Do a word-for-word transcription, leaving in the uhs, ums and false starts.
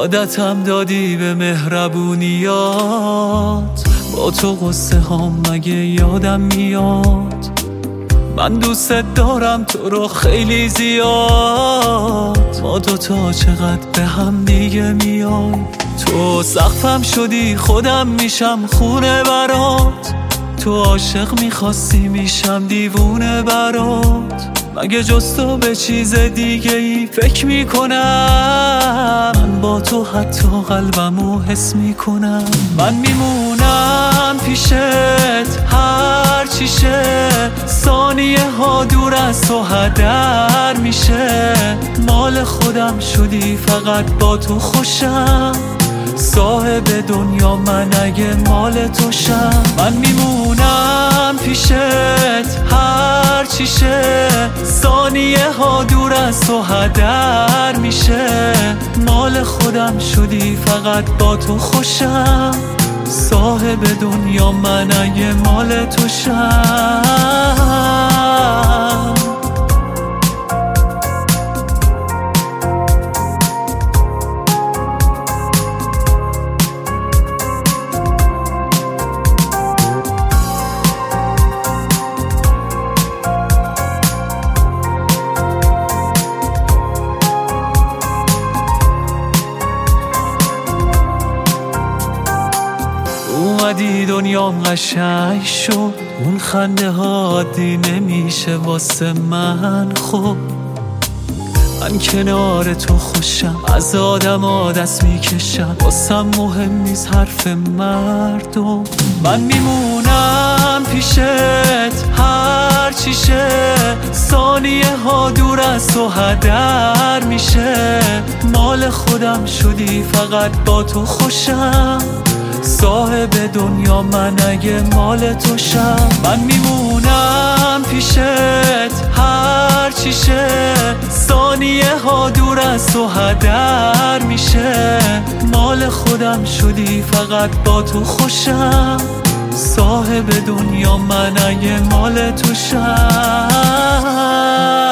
عادتم دادی به مهربونیات، با تو قصه هام مگه یادم میاد. من دوست دارم تو رو خیلی زیاد، ما دوتا چقدر به هم دیگه میایم. تو سقفم شدی خودم میشم خونه برات، تو عاشق میخواستی میشم دیوونه برات. مگه جز تو به چیز دیگه ای فکر میکنم؟ من با تو حتی قلبمو حس میکنم. من میمونم پیشت هر چی شه، ثانیه ها دور از تو هدر میشه. مال خودم شدی فقط با تو خوشم، صاحب دنیا من اگه مال تو شم. من میمونم پیشت هر چی شه، ثانیه ها دور از تو هدر میشه. مال خودم شدی فقط با تو خوشم، صاحب دنیا من اگه مال تو شم. اومدی دنیام قشنگ شد، اون خنده ها عادی نمیشه واسه من. خب من کنار تو خوشم، از آدم ها دست میکشم، واسم مهم نیست حرف مردم. من میمونم پیشت هر چی شه، ثانیه ها دور از تو هدر میشه. مال خودم شدی فقط با تو خوشم، صاحب دنیا من اگه مال تو شم. من میمونم پیشت هر چی شه، ثانیه ها دور از تو هدر میشه. مال خودم شدی فقط با تو خوشم، صاحب دنیا من اگه مال تو شم.